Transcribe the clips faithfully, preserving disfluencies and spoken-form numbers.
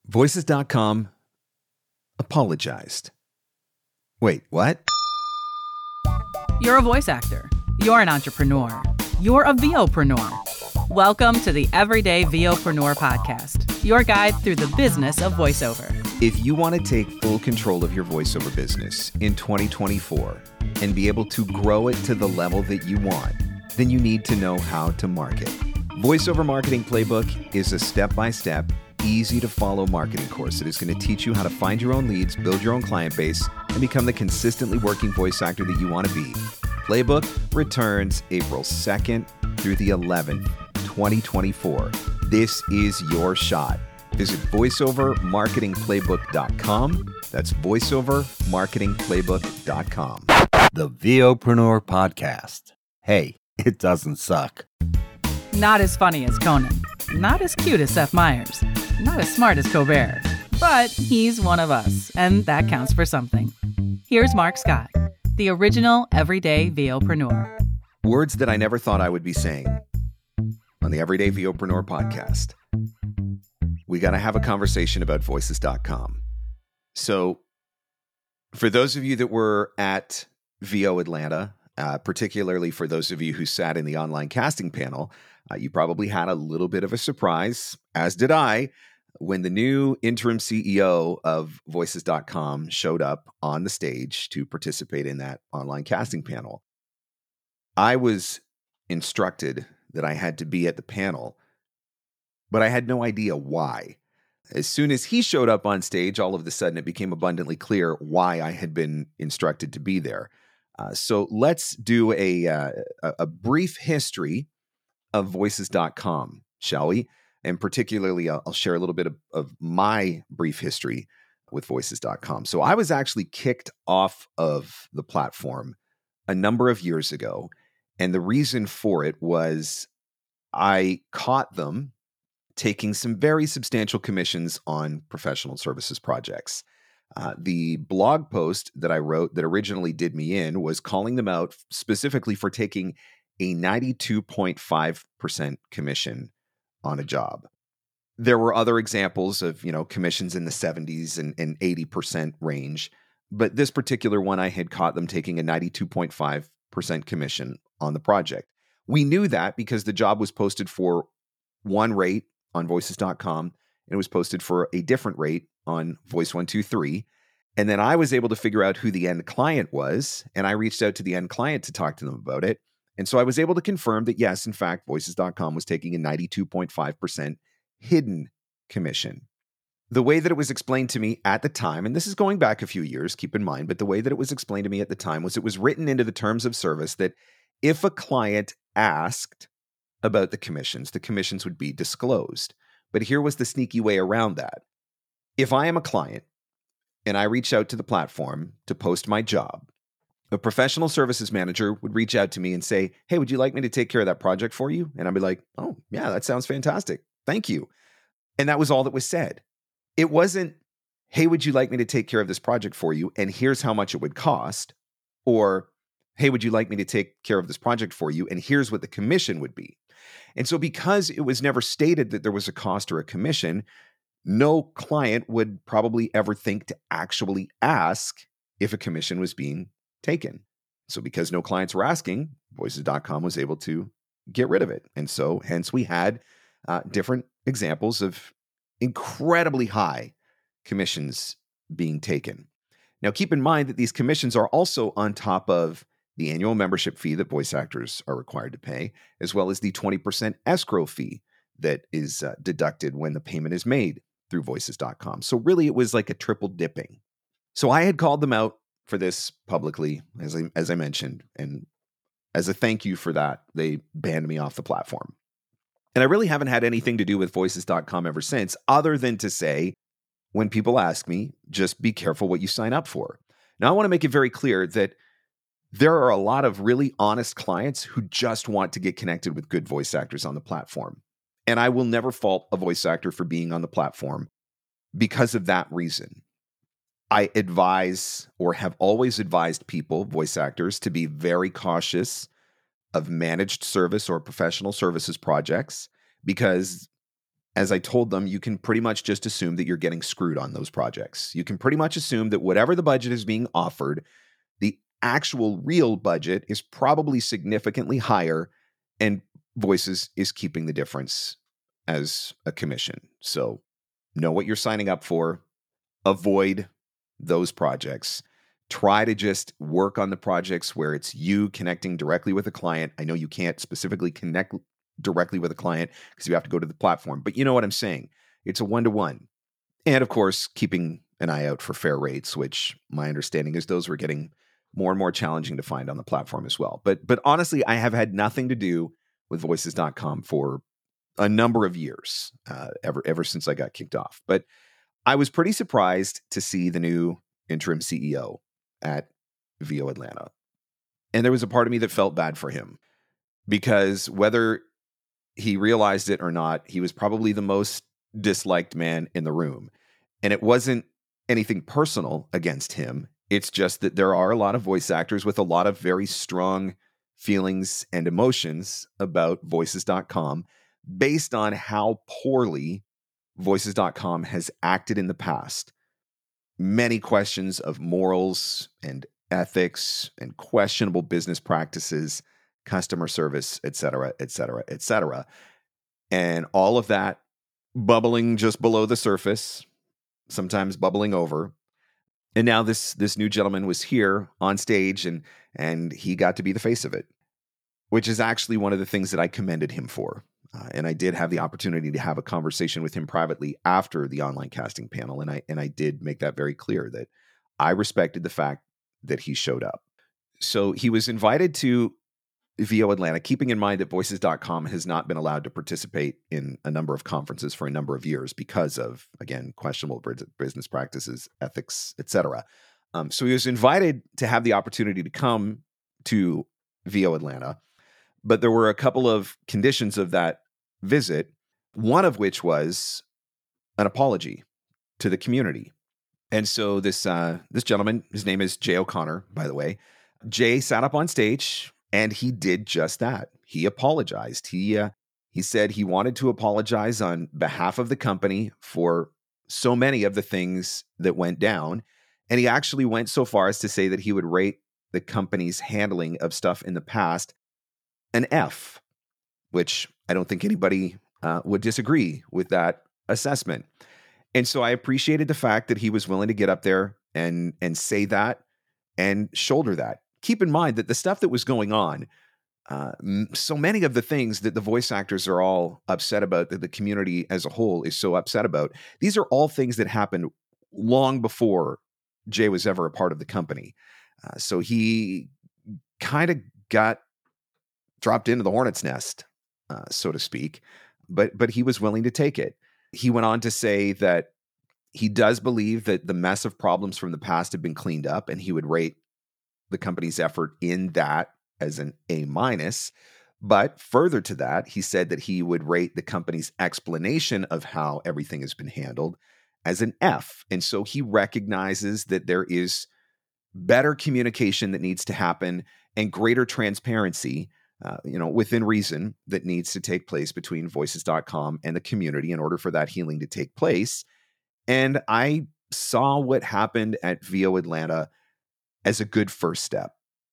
Voices dot com apologized. Wait, what? You're a voice actor. You're an entrepreneur. You're a VOpreneur. Welcome to the Everyday VOpreneur podcast, your guide through the business of voiceover. If you want to take full control of your voiceover business in twenty twenty-four and be able to grow it to the level that you want, then you need to know how to market. Voiceover Marketing Playbook is a step-by-step, easy-to-follow marketing course that is going to teach you how to find your own leads, build your own client base, and become the consistently working voice actor that you want to be. Playbook returns April second through the eleventh, twenty twenty-four. This is your shot. Visit voiceover marketing playbook dot com. That's voiceover marketing playbook dot com. The VOpreneur Podcast. Hey, it doesn't suck. Not as funny as Conan. Not as cute as Seth Meyers. Not as smart as Colbert. But he's one of us, and that counts for something. Here's Mark Scott, the original everyday VOpreneur. Words that I never thought I would be saying on the Everyday VOpreneur podcast. We got to have a conversation about voices dot com. So for those of you that were at VO Atlanta, uh, particularly for those of you who sat in the online casting panel, uh, you probably had a little bit of a surprise, as did I, when the new interim C E O of voices dot com showed up on the stage to participate in that online casting panel. I was instructed that I had to be at the panel, but I had no idea why. As soon as he showed up on stage, all of a sudden it became abundantly clear why I had been instructed to be there. Uh, so let's do a, uh, a brief history of voices dot com, shall we? And particularly, I'll, I'll share a little bit of, of my brief history with voices dot com. So I was actually kicked off of the platform a number of years ago. And the reason for it was I caught them taking some very substantial commissions on professional services projects. Uh, the blog post that I wrote that originally did me in was calling them out specifically for taking a ninety-two point five percent commission on a job. There were other examples of, you know, commissions in the seventies and, and eighty percent range, but this particular one, I had caught them taking a ninety-two point five percent commission on the project. We knew that because the job was posted for one rate on voices dot com, and it was posted for a different rate on Voice one two three. And then I was able to figure out who the end client was, and I reached out to the end client to talk to them about it. And so I was able to confirm that, yes, in fact, voices dot com was taking a ninety-two point five percent hidden commission. The way that it was explained to me at the time, and this is going back a few years, keep in mind, but the way that it was explained to me at the time was it was written into the terms of service that if a client asked about the commissions, the commissions would be disclosed. But here was the sneaky way around that. If I am a client and I reach out to the platform to post my job, a professional services manager would reach out to me and say, hey, would you like me to take care of that project for you? And I'd be like, oh, yeah, that sounds fantastic. Thank you. And that was all that was said. It wasn't, hey, would you like me to take care of this project for you? And here's how much it would cost. Or, hey, would you like me to take care of this project for you? And here's what the commission would be. And so because it was never stated that there was a cost or a commission, no client would probably ever think to actually ask if a commission was being taken. So because no clients were asking, voices dot com was able to get rid of it. And so hence we had uh, different examples of incredibly high commissions being taken. Now, keep in mind that these commissions are also on top of the annual membership fee that voice actors are required to pay, as well as the twenty percent escrow fee that is uh, deducted when the payment is made through voices dot com. So really, it was like a triple dipping. So I had called them out for this publicly, as I, as I mentioned, and as a thank you for that, they banned me off the platform. And I really haven't had anything to do with voices dot com ever since, other than to say, when people ask me, just be careful what you sign up for. Now, I want to make it very clear that there are a lot of really honest clients who just want to get connected with good voice actors on the platform. And I will never fault a voice actor for being on the platform because of that reason. I advise or have always advised people, voice actors, to be very cautious of managed service or professional services projects because as I told them, you can pretty much just assume that you're getting screwed on those projects. You can pretty much assume that whatever the budget is being offered, the actual real budget is probably significantly higher, and Voices is keeping the difference as a commission. So know what you're signing up for. Avoid those projects. Try to just work on the projects where it's you connecting directly with a client. I know you can't specifically connect directly with a client because you have to go to the platform, but you know what I'm saying. It's a one-to-one. And of course, keeping an eye out for fair rates, which my understanding is those were getting more and more challenging to find on the platform as well. But but honestly, I have had nothing to do with voices dot com for a number of years, uh, ever ever since I got kicked off. But I was pretty surprised to see the new interim C E O at V O Atlanta. And there was a part of me that felt bad for him because whether he realized it or not, he was probably the most disliked man in the room. And it wasn't anything personal against him. It's just that there are a lot of voice actors with a lot of very strong feelings and emotions about voices dot com based on how poorly voices dot com has acted in the past. Many questions of morals and ethics and questionable business practices, customer service, et cetera, et cetera, et cetera. And all of that bubbling just below the surface, sometimes bubbling over. And now this this new gentleman was here on stage, and and he got to be the face of it, which is actually one of the things that I commended him for. Uh, and I did have the opportunity to have a conversation with him privately after the online casting panel, and I and I did make that very clear that I respected the fact that he showed up. So he was invited to V O Atlanta, keeping in mind that voices dot com has not been allowed to participate in a number of conferences for a number of years because of, again, questionable business practices, ethics, et cetera. Um, so he was invited to have the opportunity to come to V O Atlanta, but there were a couple of conditions of that visit, one of which was an apology to the community. And so this uh, this gentleman, his name is Jay O'Connor, by the way. Jay sat up on stage and he did just that. He apologized. He uh, he said he wanted to apologize on behalf of the company for so many of the things that went down. And he actually went so far as to say that he would rate the company's handling of stuff in the past an F, which I don't think anybody uh, would disagree with that assessment. And so I appreciated the fact that he was willing to get up there and and say that and shoulder that. Keep in mind that the stuff that was going on, uh, so many of the things that the voice actors are all upset about, that the community as a whole is so upset about, these are all things that happened long before Jay was ever a part of the company. Uh, so he kind of got dropped into the hornet's nest, uh, so to speak, but but he was willing to take it. He went on to say that he does believe that the mess of problems from the past have been cleaned up, and he would rate the company's effort in that as an A minus. But further to that, he said that he would rate the company's explanation of how everything has been handled as an F. And so he recognizes that there is better communication that needs to happen and greater transparency, uh, you know, within reason, that needs to take place between voices dot com and the community in order for that healing to take place. And I saw what happened at V O Atlanta as a good first step.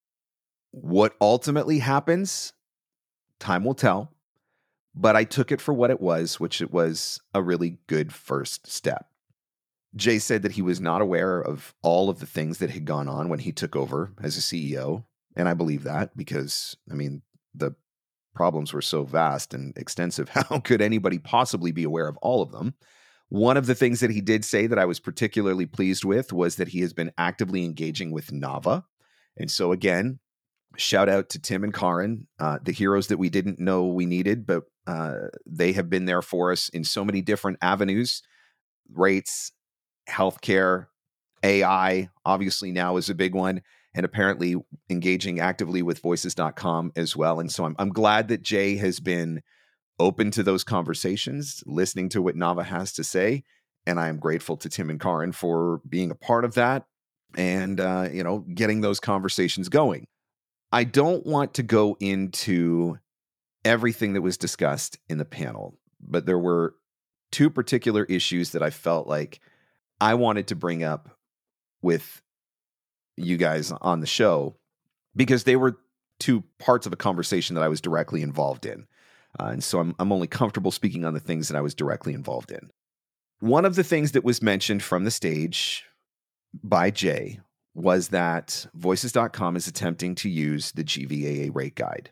What ultimately happens, time will tell, but I took it for what it was, which it was a really good first step. Jay said that he was not aware of all of the things that had gone on when he took over as a C E O, and I believe that because, I mean, the problems were so vast and extensive. How could anybody possibly be aware of all of them? One of the things that he did say that I was particularly pleased with was that he has been actively engaging with Nava. And so again, shout out to Tim and Karin, uh, the heroes that we didn't know we needed, but uh, they have been there for us in so many different avenues, rates, healthcare, A I, obviously now is a big one, and apparently engaging actively with voices dot com as well. And so I'm, I'm glad that Jay has been open to those conversations, listening to what Nava has to say. And I am grateful to Tim and Karin for being a part of that and, uh, you know, getting those conversations going. I don't want to go into everything that was discussed in the panel, but there were two particular issues that I felt like I wanted to bring up with you guys on the show because they were two parts of a conversation that I was directly involved in. Uh, and so I'm, I'm only comfortable speaking on the things that I was directly involved in. One of the things that was mentioned from the stage by Jay was that Voices dot com is attempting to use the G V A A rate guide.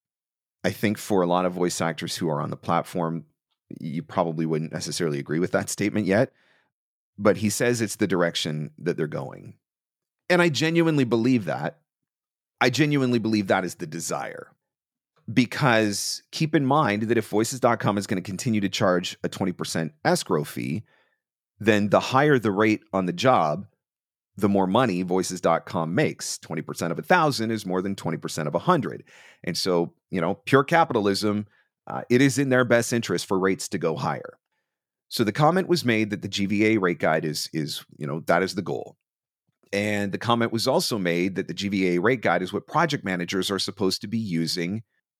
I think for a lot of voice actors who are on the platform, you probably wouldn't necessarily agree with that statement yet, but he says it's the direction that they're going. And I genuinely believe that. I genuinely believe that is the desire. Because keep in mind that if Voices dot com is going to continue to charge a twenty percent escrow fee, then the higher the rate on the job, the more money Voices dot com makes. twenty percent of one thousand is more than twenty percent of one hundred. And so, you know, pure capitalism, uh, it is in their best interest for rates to go higher. So the comment was made that the G V A rate guide is, is, you know, that is the goal. And the comment was also made that the G V A rate guide is what project managers are supposed to be using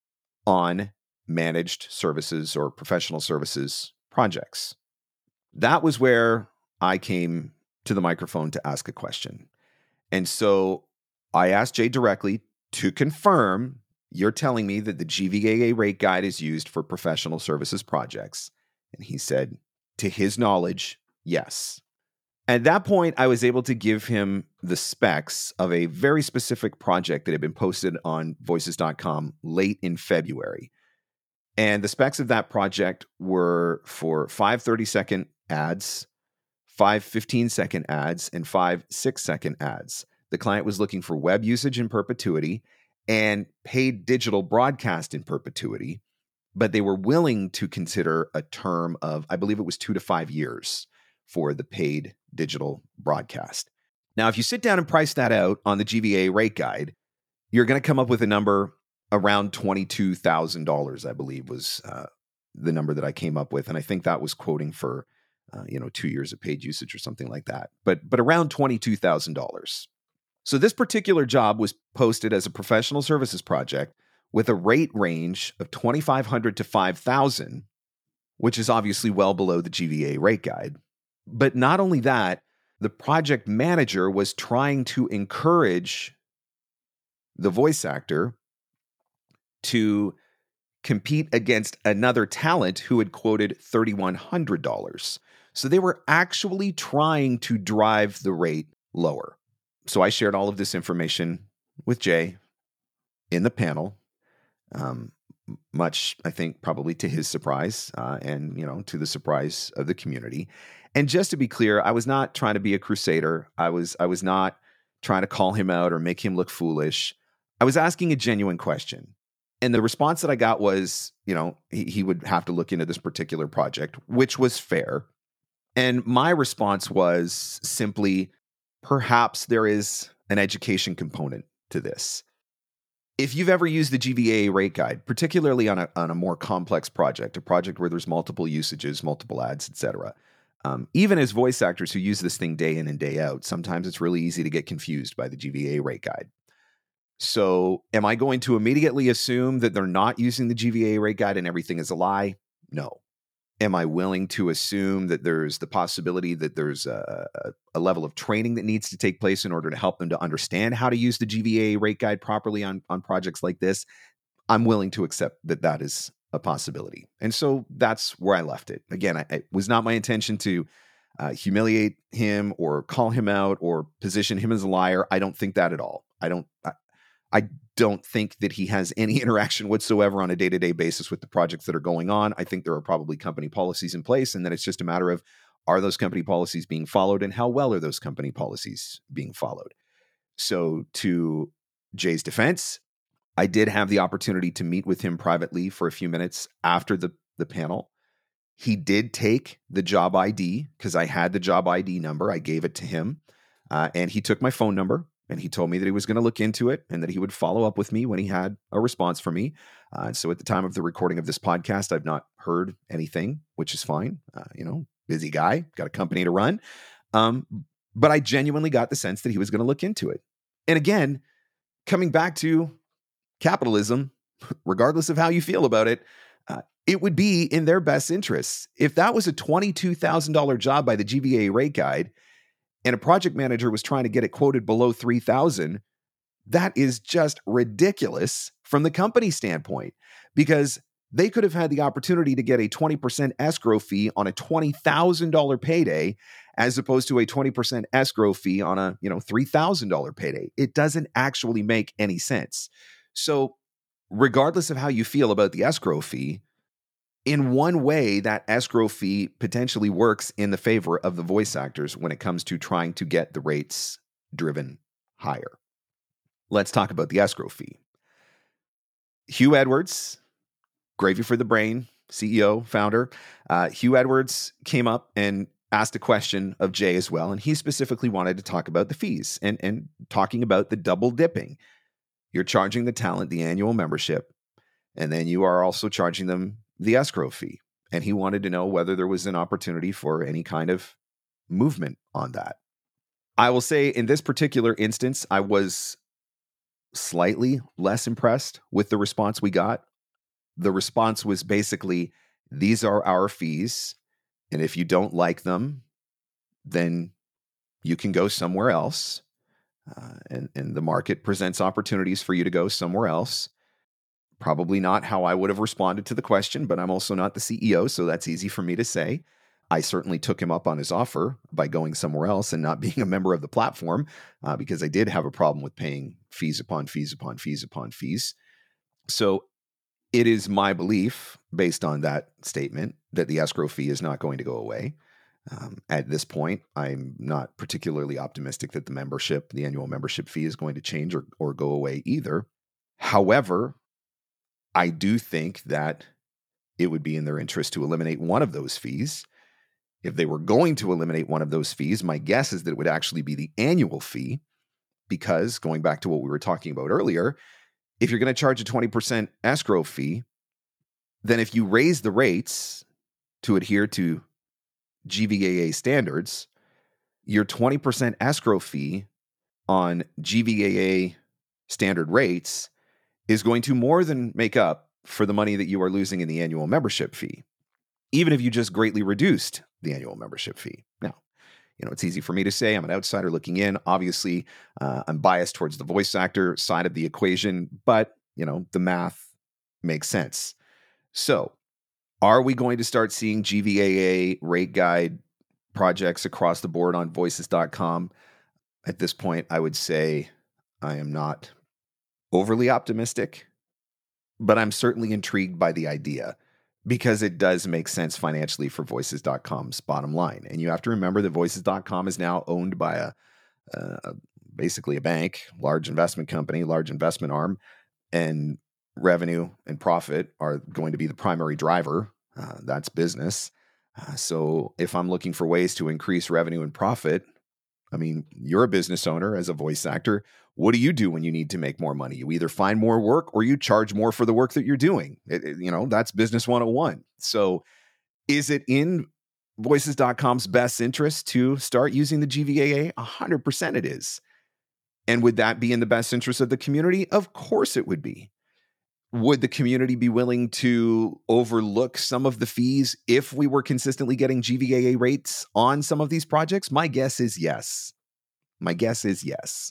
on managed services or professional services projects. That was where I came to the microphone to ask a question. And so I asked Jay directly to confirm, you're telling me that the G V A A rate guide is used for professional services projects. And he said, to his knowledge, yes. At that point, I was able to give him the specs of a very specific project that had been posted on Voices dot com late in February. And the specs of that project were for five thirty-second ads, five fifteen-second ads, and five six-second ads. The client was looking for web usage in perpetuity and paid digital broadcast in perpetuity, but they were willing to consider a term of, I believe it was two to five years for the paid digital broadcast. Now, if you sit down and price that out on the G V A rate guide, you're going to come up with a number around twenty-two thousand dollars, I believe was uh, the number that I came up with. And I think that was quoting for, uh, you know, two years of paid usage or something like that, but, but around twenty-two thousand dollars. So this particular job was posted as a professional services project with a rate range of twenty-five hundred dollars to five thousand dollars, which is obviously well below the G V A rate guide. But not only that, the project manager was trying to encourage the voice actor to compete against another talent who had quoted three thousand one hundred dollars. So they were actually trying to drive the rate lower. So I shared all of this information with Jay in the panel, um, much, I think, probably to his surprise uh, and, you know, to the surprise of the community. And just to be clear, I was not trying to be a crusader. I was I was not trying to call him out or make him look foolish. I was asking a genuine question. And the response that I got was, you know, he, he would have to look into this particular project, which was fair. And my response was simply, perhaps there is an education component to this. If you've ever used the G V A A rate guide, particularly on a, on a more complex project, a project where there's multiple usages, multiple ads, et cetera, Um, even as voice actors who use this thing day in and day out, sometimes it's really easy to get confused by the G V A rate guide. So am I going to immediately assume that they're not using the G V A rate guide and everything is a lie? No. Am I willing to assume that there's the possibility that there's a, a level of training that needs to take place in order to help them to understand how to use the G V A rate guide properly on, on projects like this? I'm willing to accept that that is a possibility. And so that's where I left it. Again, I, it was not my intention to uh, humiliate him or call him out or position him as a liar. I don't think that at all. I don't, I, I don't think that he has any interaction whatsoever on a day-to-day basis with the projects that are going on. I think there are probably company policies in place, and then it's just a matter of, are those company policies being followed and how well are those company policies being followed? So to Jay's defense, I did have the opportunity to meet with him privately for a few minutes after the, the panel. He did take the job I D because I had the job I D number. I gave it to him, uh, and he took my phone number, and he told me that he was going to look into it and that he would follow up with me when he had a response for me. Uh, so at the time of the recording of this podcast, I've not heard anything, which is fine. Uh, you know, busy guy, got a company to run. Um, but I genuinely got the sense that he was going to look into it. And again, coming back to capitalism, regardless of how you feel about it, Uh, it would be in their best interests. If that was a twenty-two thousand dollars job by the G V A A rate guide and a project manager was trying to get it quoted below three thousand dollars, that is just ridiculous from the company standpoint, because they could have had the opportunity to get a twenty percent escrow fee on a twenty thousand dollars payday as opposed to a twenty percent escrow fee on a, you know, three thousand dollars payday. It doesn't actually make any sense. So regardless of how you feel about the escrow fee, in one way, that escrow fee potentially works in the favor of the voice actors when it comes to trying to get the rates driven higher. Let's talk about the escrow fee. Hugh Edwards, Gravy for the Brain, C E O, founder, uh, Hugh Edwards came up and asked a question of Jay as well, and he specifically wanted to talk about the fees and, and talking about the double dipping. You're charging the talent the annual membership, and then you are also charging them the escrow fee. And he wanted to know whether there was an opportunity for any kind of movement on that. I will say in this particular instance, I was slightly less impressed with the response we got. The response was basically, these are our fees, and if you don't like them, then you can go somewhere else. Uh, and, and the market presents opportunities for you to go somewhere else. Probably not how I would have responded to the question, but I'm also not the C E O, so that's easy for me to say. I certainly took him up on his offer by going somewhere else and not being a member of the platform, uh, because I did have a problem with paying fees upon fees upon fees upon fees. So it is my belief, based on that statement, that the escrow fee is not going to go away. Um, at this point, I'm not particularly optimistic that the membership, the annual membership fee, is going to change or, or go away either. However, I do think that it would be in their interest to eliminate one of those fees. If they were going to eliminate one of those fees, my guess is that it would actually be the annual fee, because going back to what we were talking about earlier, if you're going to charge a twenty percent escrow fee, then if you raise the rates to adhere to G V A A standards, your twenty percent escrow fee on G V A A standard rates is going to more than make up for the money that you are losing in the annual membership fee, even if you just greatly reduced the annual membership fee. Now, you know, it's easy for me to say. I'm an outsider looking in. Obviously, uh, I'm biased towards the voice actor side of the equation, but, you know, the math makes sense. So, are we going to start seeing G V A A rate guide projects across the board on voices dot com? At this point, I would say I am not overly optimistic, but I'm certainly intrigued by the idea, because it does make sense financially for voices dot com's bottom line. And you have to remember that voices dot com is now owned by a, uh, basically a bank, large investment company, large investment arm, and revenue and profit are going to be the primary driver. Uh, that's business. Uh, so if I'm looking for ways to increase revenue and profit, I mean, you're a business owner as a voice actor. What do you do when you need to make more money? You either find more work or you charge more for the work that you're doing. It, it, you know, that's business one oh one. So is it in voices dot com's best interest to start using the G V A A? one hundred percent it is. And would that be in the best interest of the community? Of course it would be. Would the community be willing to overlook some of the fees if we were consistently getting G V A A rates on some of these projects? My guess is yes. My guess is yes.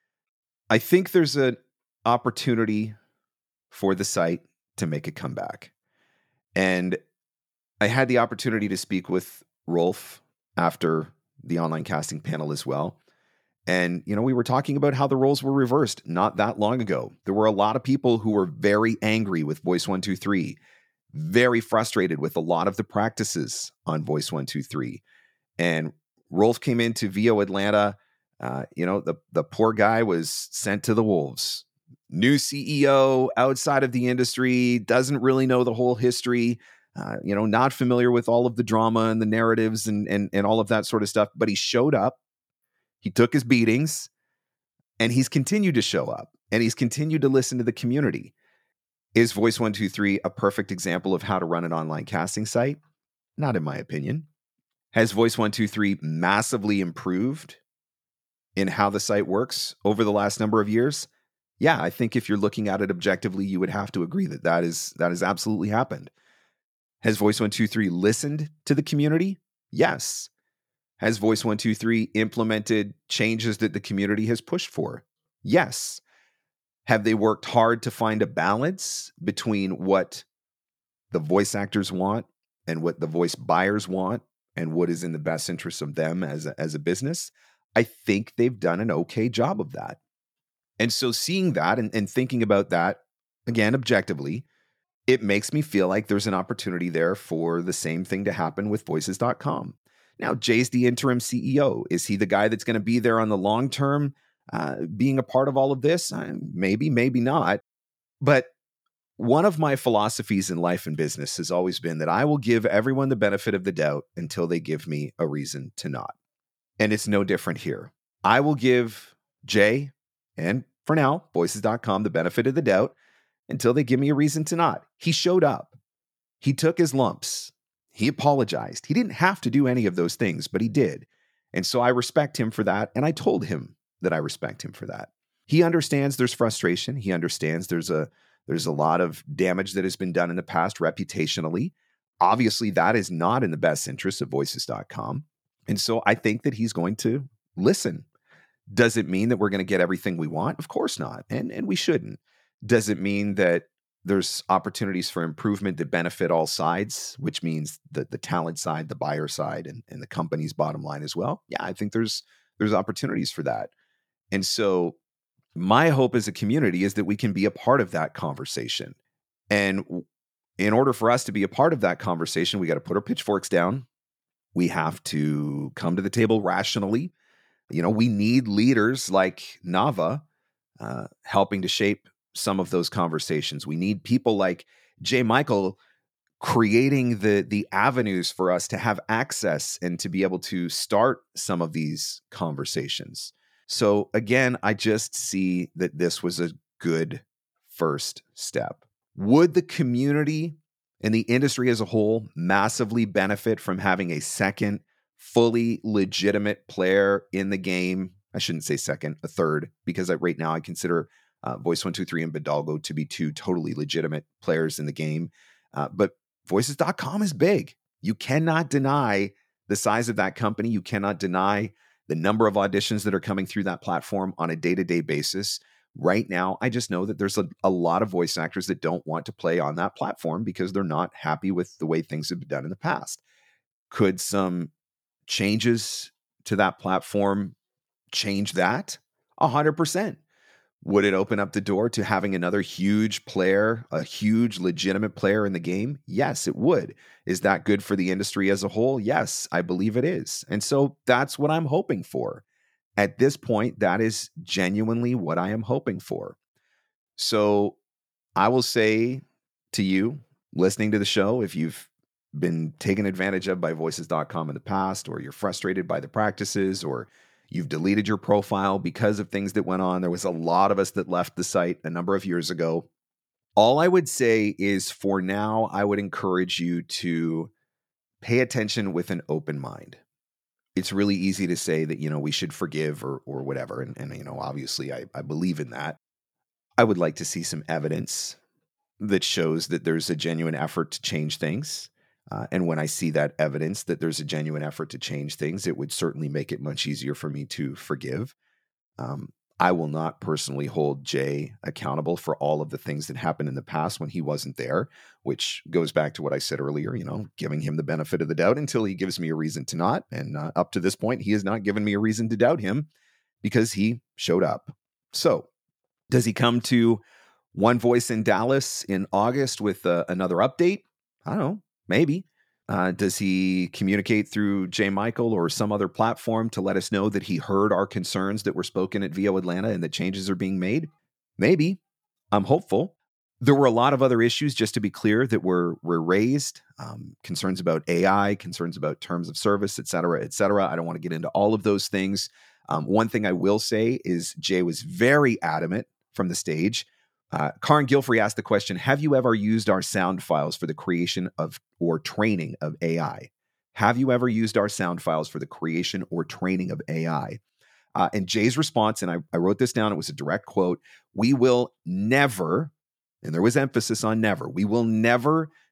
I think there's an opportunity for the site to make a comeback. And I had the opportunity to speak with Rolf after the online casting panel as well. And, you know, we were talking about how the roles were reversed not that long ago. There were a lot of people who were very angry with Voice one two three, very frustrated with a lot of the practices on Voice one two three. And Rolf came into V O Atlanta. Uh, you know, the, the poor guy was sent to the wolves. New C E O, outside of the industry, doesn't really know the whole history, uh, you know, not familiar with all of the drama and the narratives and, and, and all of that sort of stuff. But he showed up. He took his beatings, and he's continued to show up, and he's continued to listen to the community. Is Voice one two three a perfect example of how to run an online casting site? Not in my opinion. Has Voice one two three massively improved in how the site works over the last number of years? Yeah, I think if you're looking at it objectively, you would have to agree that that is that has absolutely happened. Has Voice one two three listened to the community? Yes. Has Voice one two three implemented changes that the community has pushed for? Yes. Have they worked hard to find a balance between what the voice actors want and what the voice buyers want and what is in the best interest of them as a, as a business? I think they've done an okay job of that. And so seeing that and, and thinking about that, again, objectively, it makes me feel like there's an opportunity there for the same thing to happen with voices dot com. Now, Jay's the interim C E O. Is he the guy that's going to be there on the long term, uh, being a part of all of this? Uh, maybe, maybe not. But one of my philosophies in life and business has always been that I will give everyone the benefit of the doubt until they give me a reason to not. And it's no different here. I will give Jay, and for now, voices dot com, the benefit of the doubt until they give me a reason to not. He showed up. He took his lumps. He apologized. He didn't have to do any of those things, but he did. And so I respect him for that. And I told him that I respect him for that. He understands there's frustration. He understands there's a there's a lot of damage that has been done in the past reputationally. Obviously, that is not in the best interest of voices dot com. And so I think that he's going to listen. Does it mean that we're going to get everything we want? Of course not. And, and we shouldn't. Does it mean that there's opportunities for improvement that benefit all sides, which means the, the talent side, the buyer side, and, and the company's bottom line as well? Yeah, I think there's there's opportunities for that. And so my hope as a community is that we can be a part of that conversation. And in order for us to be a part of that conversation, we got to put our pitchforks down. We have to come to the table rationally. You know, we need leaders like Nava uh, helping to shape some of those conversations. We need people like Jay Michael creating the the avenues for us to have access and to be able to start some of these conversations. So again, I just see that this was a good first step. Would the community and the industry as a whole massively benefit from having a second fully legitimate player in the game? I shouldn't say second, a third, because I, right now I consider uh, Voice one two three and Bidalgo to be two totally legitimate players in the game. Uh, but voices dot com is big. You cannot deny the size of that company. You cannot deny the number of auditions that are coming through that platform on a day-to-day basis. Right now, I just know that there's a, a lot of voice actors that don't want to play on that platform because they're not happy with the way things have been done in the past. Could some changes to that platform change that? A hundred percent. Would it open up the door to having another huge player, a huge legitimate player in the game? Yes, it would. Is that good for the industry as a whole? Yes, I believe it is. And so that's what I'm hoping for. At this point, that is genuinely what I am hoping for. So I will say to you, listening to the show, if you've been taken advantage of by voices dot com in the past, or you're frustrated by the practices, or you've deleted your profile because of things that went on. There was a lot of us that left the site a number of years ago. All I would say is for now, I would encourage you to pay attention with an open mind. It's really easy to say that, you know, we should forgive or or whatever. And, and you know, obviously I, I believe in that. I would like to see some evidence that shows that there's a genuine effort to change things. Uh, and when I see that evidence that there's a genuine effort to change things, it would certainly make it much easier for me to forgive. Um, I will not personally hold Jay accountable for all of the things that happened in the past when he wasn't there, which goes back to what I said earlier, you know, giving him the benefit of the doubt until he gives me a reason to not. And uh, up to this point, he has not given me a reason to doubt him because he showed up. So does he come to One Voice in Dallas in August with uh, another update? I don't know. Maybe. Uh, does he communicate through Jay Michael or some other platform to let us know that he heard our concerns that were spoken at V O Atlanta and that changes are being made? Maybe. I'm hopeful. There were a lot of other issues, just to be clear, that were, were raised. Um, concerns about A I, concerns about terms of service, et cetera, et cetera. I don't want to get into all of those things. Um, one thing I will say is Jay was very adamant from the stage. Uh, Karin Gilfrey asked the question, have you ever used our sound files for the creation of or training of A I? Have you ever used our sound files for the creation or training of A I? Uh, and Jay's response, and I, I wrote this down, it was a direct quote, we will never, and there was emphasis on never, we will never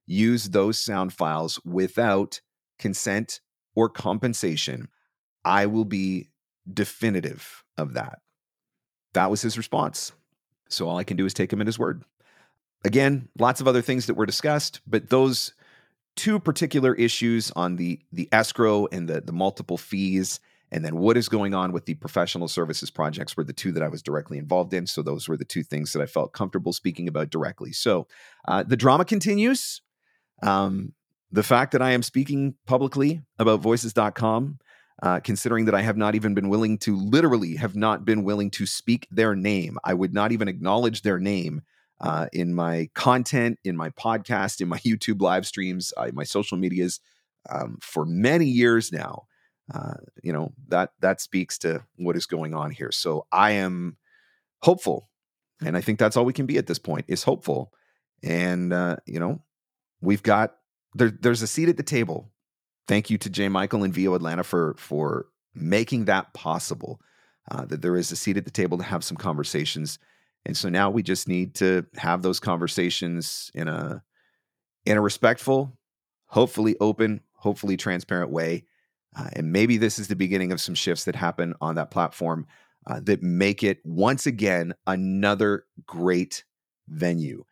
use those sound files without consent or compensation, I will be definitive of that. That was his response. So all I can do is take him at his word. Again, lots of other things that were discussed, but those two particular issues on the, the escrow and the, the multiple fees, and then what is going on with the professional services projects were the two that I was directly involved in. So those were the two things that I felt comfortable speaking about directly. So uh, the drama continues. Um, the fact that I am speaking publicly about voices dot com, uh, considering that I have not even been willing to, literally have not been willing to speak their name. I would not even acknowledge their name uh, in my content, in my podcast, in my YouTube live streams, uh, my social medias um, for many years now. Uh, you know, that that speaks to what is going on here. So I am hopeful. And I think that's all we can be at this point, is hopeful. And, uh, you know, we've got, there, there's a seat at the table. Thank you to J. Michael and V O Atlanta for, for making that possible, uh, that there is a seat at the table to have some conversations. And so now we just need to have those conversations in a, in a respectful, hopefully open, hopefully transparent way. Uh, and maybe this is the beginning of some shifts that happen on that platform uh, that make it once again another great venue.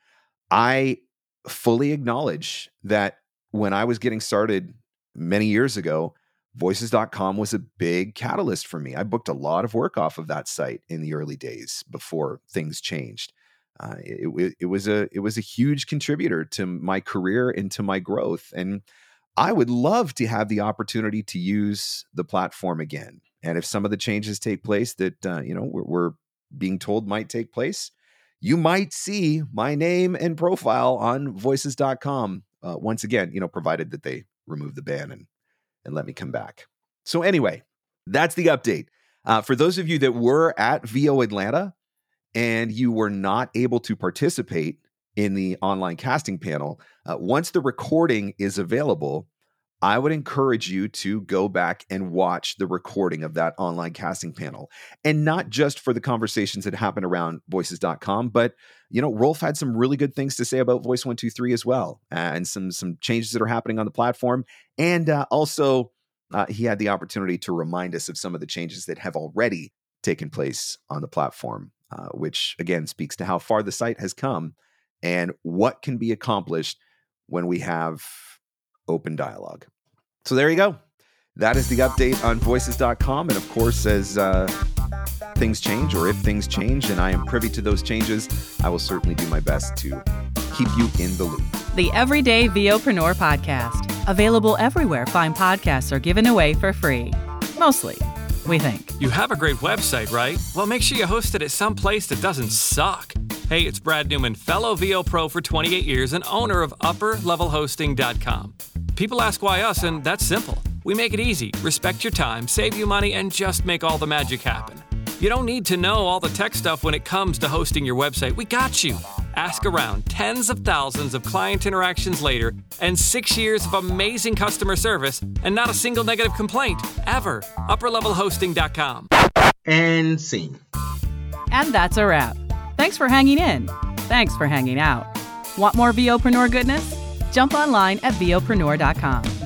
I fully acknowledge that when I was getting started many years ago, voices dot com was a big catalyst for me. I booked a lot of work off of that site in the early days before things changed. Uh, it, it, it was a it was a huge contributor to my career and to my growth. And I would love to have the opportunity to use the platform again. And if some of the changes take place that, uh, you know, we're, we're being told might take place, you might see my name and profile on voices dot com uh, once again, you know, provided that they remove the ban and, and let me come back. So anyway, that's the update. Uh, for those of you that were at V O Atlanta and you were not able to participate in the online casting panel, uh, once the recording is available, I would encourage you to go back and watch the recording of that online casting panel. And not just for the conversations that happened around voices dot com, but, you know, Rolf had some really good things to say about Voice one two three as well, uh, and some, some changes that are happening on the platform. And uh, also, uh, he had the opportunity to remind us of some of the changes that have already taken place on the platform, uh, which, again, speaks to how far the site has come and what can be accomplished when we have open dialogue. So there you go. That is the update on voices dot com. And of course, as uh, things change, or if things change, and I am privy to those changes, I will certainly do my best to keep you in the loop. The Everyday VOpreneur Podcast. Available everywhere fine podcasts are given away for free. Mostly, we think. You have a great website, right? Well, make sure you host it at some place that doesn't suck. Hey, it's Brad Newman, fellow V O Pro for twenty-eight years and owner of upper level hosting dot com. People ask why us, and that's simple. We make it easy, respect your time, save you money, and just make all the magic happen. You don't need to know all the tech stuff when it comes to hosting your website. We got you. Ask around. Tens of thousands of client interactions later, and six years of amazing customer service, and not a single negative complaint, ever. upper level hosting dot com. And scene. And that's a wrap. Thanks for hanging in. Thanks for hanging out. Want more VOpreneur goodness? Jump online at VOpreneur dot com.